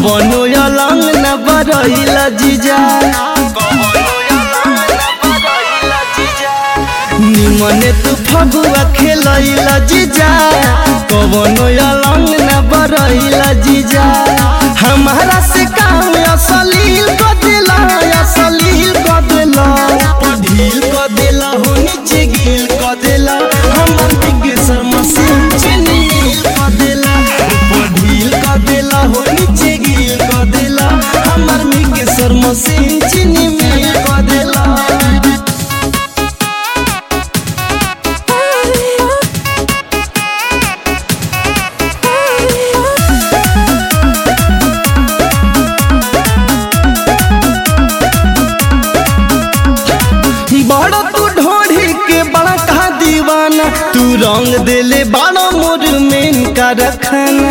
कवनो अलंग न बरइला जीजा निमने तू फगुआ खेलइला जीजा कवनो अलंग न बरइला जीजा हमारा से काम असलील क देला असलील क देला ढील क देला हो नीचे गिल क देला हमर के शर्मा से चीनी गिल क देला ढील क देला हो नीचे गिल क देला हमर के शर्मा से चीनी मिल क देला बड़ा तू ढोढ़ी के बड़ा कहा दीवाना तू रंग देले बड़ा मोर मेन का रखना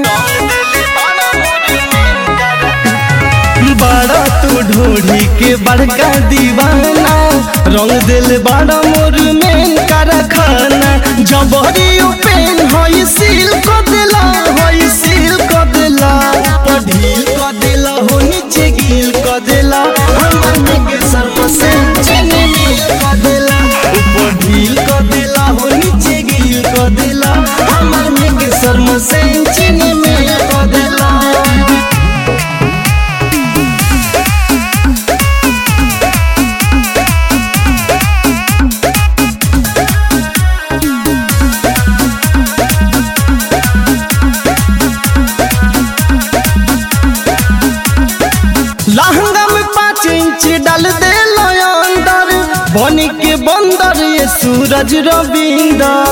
बड़ा तू ढोढ़ी के बड़का दीवाना रंग देले बड़ा मोर मेन का रखना जबरी पेन होई सील को देला होई सील को देला ढील को देला हो नीचे गिल को देला हमर के शर्मा से चीनी मिल को देला ऊपर ढील को देला हो नीचे गिल को देला हमर के शर्मा से चीनी मिल को देला लहंगा में 5 इंच डाल दे अंदर बनी के बंदर ये सूरज रविंदर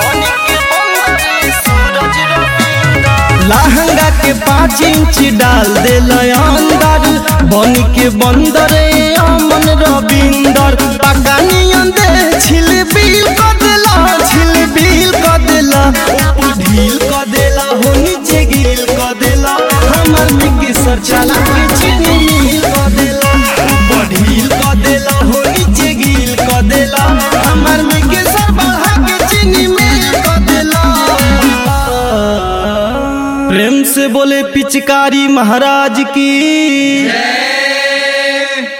लहंगा के 5 इंच डाल दे अंदर बनी के बंदर अमन रविंदर पका नियन दे छिल बिल क देला छिल बिल क देला ढील क देला हो नीचे गिल क देला हमर के सर चला के चीनी मिल क देला ढील क देला हो नीचे गिल क देला हमर के सर बढ़ा के चीनी मिल क देला प्रेम से बोले पिचकारी महाराज की।